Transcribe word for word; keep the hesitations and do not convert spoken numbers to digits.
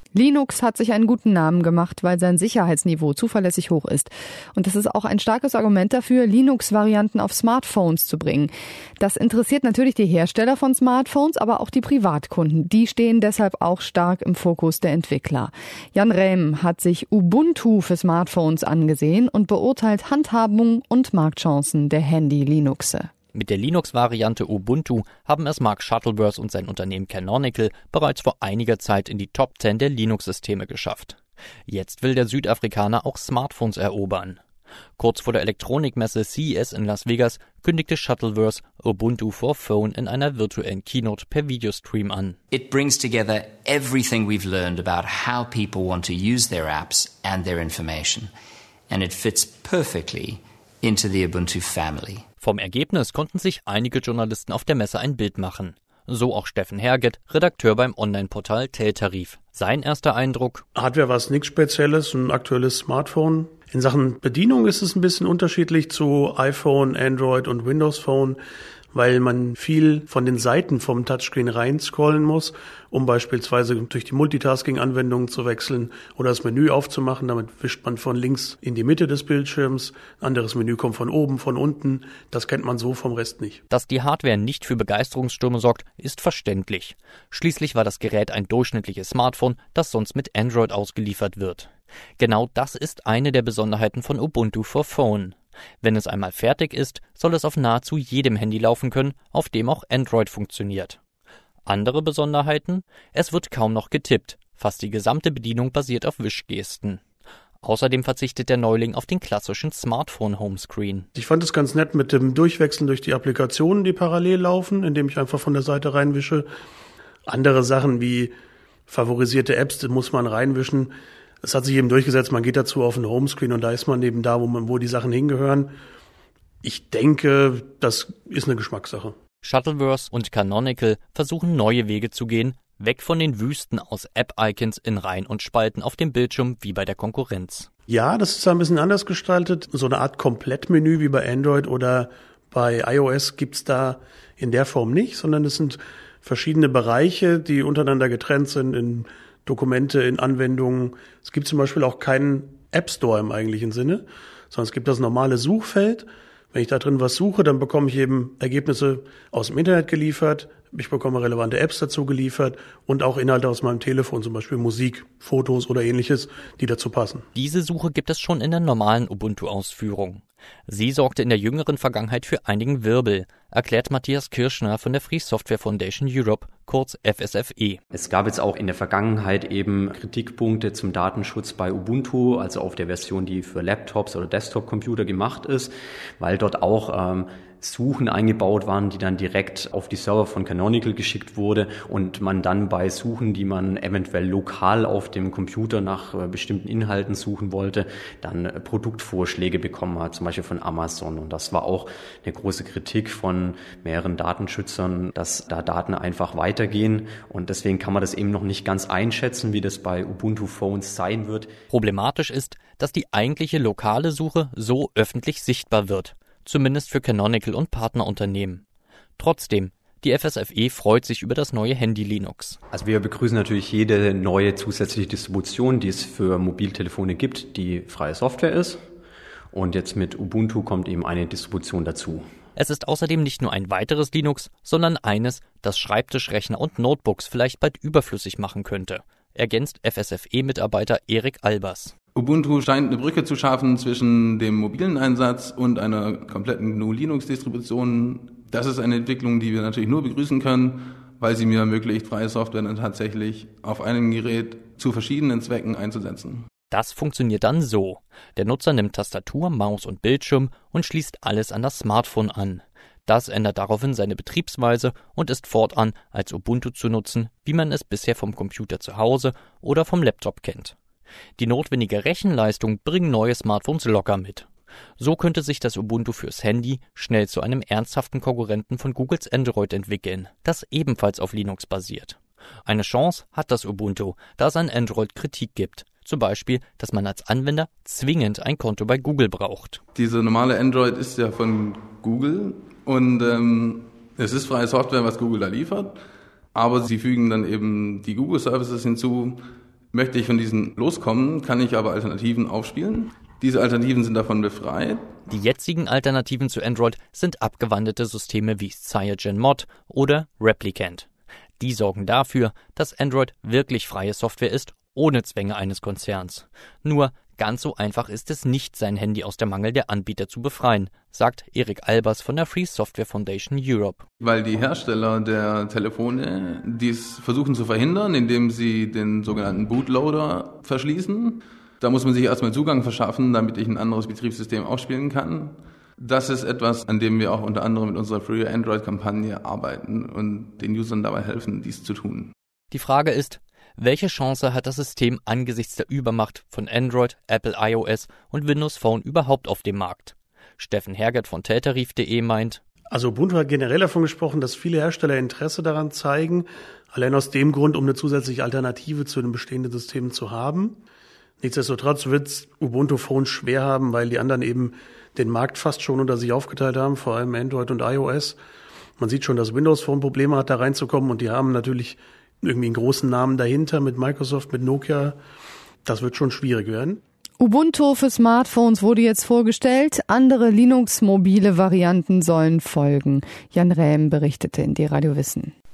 Linux hat sich einen guten Namen gemacht, weil sein Sicherheitsniveau zuverlässig hoch ist. Und das ist auch ein starkes Argument dafür, Linux-Varianten auf Smartphones zu bringen. Das interessiert natürlich die Hersteller von Smartphones, aber auch die Privatkunden. Die stehen deshalb auch stark im Fokus der Entwickler. Jan Rähm hat sich Ubuntu für Smartphones angesehen und beurteilt Handhabung und Marktchancen der Handy-Linuxe. Mit der Linux-Variante Ubuntu haben es Mark Shuttleworth und sein Unternehmen Canonical bereits vor einiger Zeit in die Top zehn der Linux-Systeme geschafft. Jetzt will der Südafrikaner auch Smartphones erobern. Kurz vor der Elektronikmesse C E S in Las Vegas kündigte Shuttleworth Ubuntu for Phone in einer virtuellen Keynote per Videostream an. It brings together everything we've learned about how people want to use their apps and their information. And it fits perfectly into the Ubuntu family. Vom Ergebnis konnten sich einige Journalisten auf der Messe ein Bild machen. So auch Steffen Herget, Redakteur beim Online-Portal Teltarif. Sein erster Eindruck: Hardware war es nichts Spezielles, ein aktuelles Smartphone. In Sachen Bedienung ist es ein bisschen unterschiedlich zu iPhone, Android und Windows Phone, weil man viel von den Seiten vom Touchscreen reinscrollen muss, um beispielsweise durch die Multitasking-Anwendungen zu wechseln oder das Menü aufzumachen. Damit wischt man von links in die Mitte des Bildschirms. Ein anderes Menü kommt von oben, von unten. Das kennt man so vom Rest nicht. Dass die Hardware nicht für Begeisterungsstürme sorgt, ist verständlich. Schließlich war das Gerät ein durchschnittliches Smartphone, das sonst mit Android ausgeliefert wird. Genau das ist eine der Besonderheiten von Ubuntu for Phone. Wenn es einmal fertig ist, soll es auf nahezu jedem Handy laufen können, auf dem auch Android funktioniert. Andere Besonderheiten? Es wird kaum noch getippt. Fast die gesamte Bedienung basiert auf Wischgesten. Außerdem verzichtet der Neuling auf den klassischen Smartphone-Homescreen. Ich fand es ganz nett mit dem Durchwechseln durch die Applikationen, die parallel laufen, indem ich einfach von der Seite reinwische. Andere Sachen wie favorisierte Apps, die muss man reinwischen. Es hat sich eben durchgesetzt, man geht dazu auf den Homescreen und da ist man eben da, wo man, wo die Sachen hingehören. Ich denke, das ist eine Geschmackssache. Shuttleworth und Canonical versuchen neue Wege zu gehen, weg von den Wüsten aus App-Icons in Reihen und Spalten auf dem Bildschirm wie bei der Konkurrenz. Ja, das ist ein bisschen anders gestaltet. So eine Art Komplettmenü wie bei Android oder bei iOS gibt's da in der Form nicht, sondern es sind verschiedene Bereiche, die untereinander getrennt sind in Dokumente, in Anwendungen. Es gibt zum Beispiel auch keinen App Store im eigentlichen Sinne, sondern es gibt das normale Suchfeld. Wenn ich da drin was suche, dann bekomme ich eben Ergebnisse aus dem Internet geliefert. Ich bekomme relevante Apps dazu geliefert und auch Inhalte aus meinem Telefon, zum Beispiel Musik, Fotos oder ähnliches, die dazu passen. Diese Suche gibt es schon in der normalen Ubuntu-Ausführung. Sie sorgte in der jüngeren Vergangenheit für einigen Wirbel, erklärt Matthias Kirschner von der Free Software Foundation Europe, kurz F S F E. Es gab jetzt auch in der Vergangenheit eben Kritikpunkte zum Datenschutz bei Ubuntu, also auf der Version, die für Laptops oder Desktop-Computer gemacht ist, weil dort auch ähm, Suchen eingebaut waren, die dann direkt auf die Server von Canonical geschickt wurde und man dann bei Suchen, die man eventuell lokal auf dem Computer nach äh, bestimmten Inhalten suchen wollte, dann äh, Produktvorschläge bekommen hat, zum Beispiel von Amazon. Und das war auch eine große Kritik von mehreren Datenschützern, dass da Daten einfach weitergehen. Und deswegen kann man das eben noch nicht ganz einschätzen, wie das bei Ubuntu Phones sein wird. Problematisch ist, dass die eigentliche lokale Suche so öffentlich sichtbar wird. Zumindest für Canonical und Partnerunternehmen. Trotzdem, die F S F E freut sich über das neue Handy-Linux. Also wir begrüßen natürlich jede neue zusätzliche Distribution, die es für Mobiltelefone gibt, die freie Software ist. Und jetzt mit Ubuntu kommt eben eine Distribution dazu. Es ist außerdem nicht nur ein weiteres Linux, sondern eines, das Schreibtischrechner und Notebooks vielleicht bald überflüssig machen könnte, ergänzt F S F E-Mitarbeiter Erik Albers. Ubuntu scheint eine Brücke zu schaffen zwischen dem mobilen Einsatz und einer kompletten G N U-Linux-Distribution. Das ist eine Entwicklung, die wir natürlich nur begrüßen können, weil sie mir ermöglicht, freie Software dann tatsächlich auf einem Gerät zu verschiedenen Zwecken einzusetzen. Das funktioniert dann so. Der Nutzer nimmt Tastatur, Maus und Bildschirm und schließt alles an das Smartphone an. Das ändert daraufhin seine Betriebsweise und ist fortan als Ubuntu zu nutzen, wie man es bisher vom Computer zu Hause oder vom Laptop kennt. Die notwendige Rechenleistung bringen neue Smartphones locker mit. So könnte sich das Ubuntu fürs Handy schnell zu einem ernsthaften Konkurrenten von Googles Android entwickeln, das ebenfalls auf Linux basiert. Eine Chance hat das Ubuntu, da es an Android Kritik gibt. Zum Beispiel, dass man als Anwender zwingend ein Konto bei Google braucht. Diese normale Android ist ja von Google und ähm, es ist freie Software, was Google da liefert, aber sie fügen dann eben die Google-Services hinzu, Möchte ich von diesen loskommen, kann ich aber Alternativen aufspielen. Diese Alternativen sind davon befreit. Die jetzigen Alternativen zu Android sind abgewandelte Systeme wie CyanogenMod oder Replicant. Die sorgen dafür, dass Android wirklich freie Software ist, ohne Zwänge eines Konzerns. Nur ganz so einfach ist es nicht, sein Handy aus der Mangel der Anbieter zu befreien, sagt Erik Albers von der Free Software Foundation Europe. Weil die Hersteller der Telefone dies versuchen zu verhindern, indem sie den sogenannten Bootloader verschließen. Da muss man sich erstmal Zugang verschaffen, damit ich ein anderes Betriebssystem aufspielen kann. Das ist etwas, an dem wir auch unter anderem mit unserer Free Android-Kampagne arbeiten und den Usern dabei helfen, dies zu tun. Die Frage ist, welche Chance hat das System angesichts der Übermacht von Android, Apple iOS und Windows Phone überhaupt auf dem Markt? Steffen Hergert von Teltarif punkt de meint: Also Ubuntu hat generell davon gesprochen, dass viele Hersteller Interesse daran zeigen, allein aus dem Grund, um eine zusätzliche Alternative zu den bestehenden Systemen zu haben. Nichtsdestotrotz wird Ubuntu Phone schwer haben, weil die anderen eben den Markt fast schon unter sich aufgeteilt haben, vor allem Android und iOS. Man sieht schon, dass Windows Phone Probleme hat, da reinzukommen, und die haben natürlich irgendwie einen großen Namen dahinter mit Microsoft, mit Nokia. Das wird schon schwierig werden. Ubuntu für Smartphones wurde jetzt vorgestellt. Andere Linux-mobile Varianten sollen folgen. Jan Rähm berichtete in D-Radio Wissen.